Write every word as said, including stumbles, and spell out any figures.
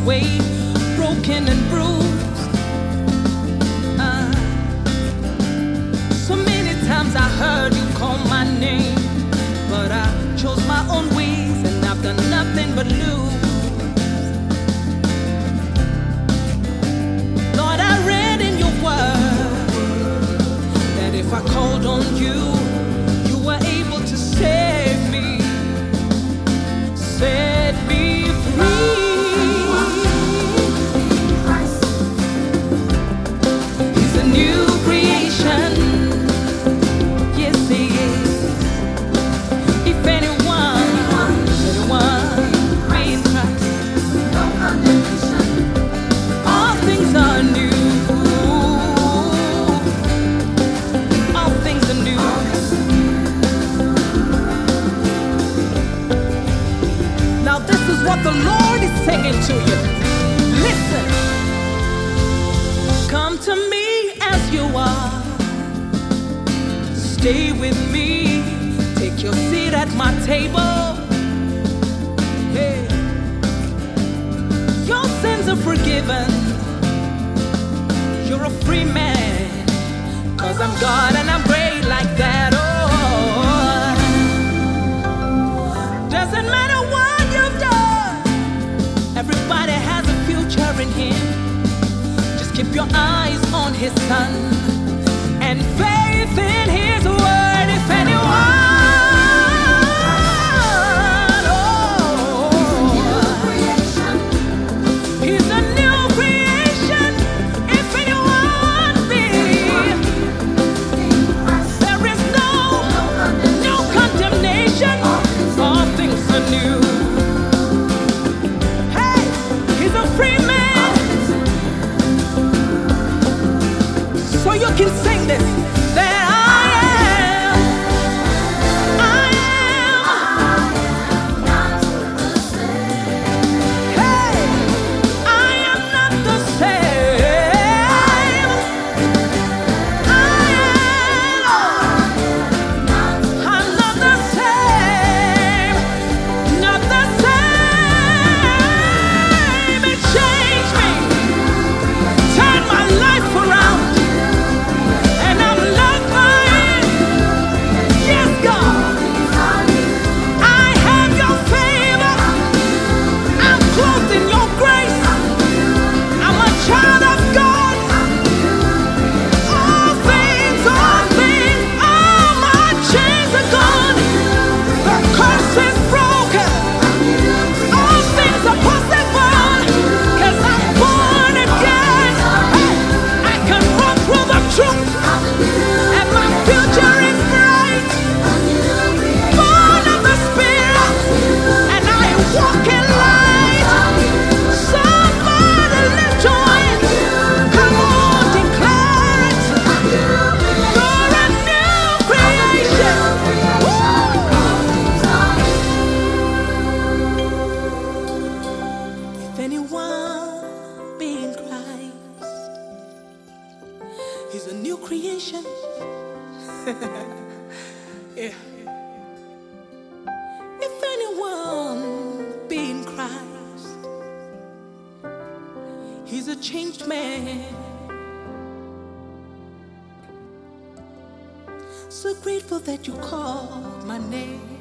way, broken and bruised. Uh, so many times I heard you call my name, but I chose my own ways and I've done nothing but lose. Lord, I read in your word that if I called on you, you were able to save me, set me free. He's a new creation, yes he is. If anyone, anyone be in Christ, all things are new. All things are new. Now this is what the Lord is saying to you. Listen. Come to me as you are. Stay with me. Take your seat at my table. Hey. Your sins are forgiven. You're a free man. 'Cause I'm God and I'm great like that. Oh, doesn't matter what you've done. Everybody has a future in Him. Just keep your eyes on His Son and faith in His word. If anyone, oh, He's a new creation. If anyone be, there is no, no condemnation. All things are new. Hey, He's a free man. So you can sing this, that I am, I am, hey, I am not the same. I am, I'm not the same, not the same. It changed me, turned my life around, and I'm loved by it. Yes, God, I have your favor. I'm clothed in your grace. I'm a child of God. All things, all things, all my chains are gone. The curse is broken. All things are possible, 'cause I'm born again. Hey, I can run through the truth, and my future is bright. Born of the Spirit, and I walk in light. Somebody lift your hands. Come on, declare it. You're a new creation. If anyone be in Christ, He's a new creation. Yeah. If anyone be in Christ, He's a changed man. So grateful that you called my name.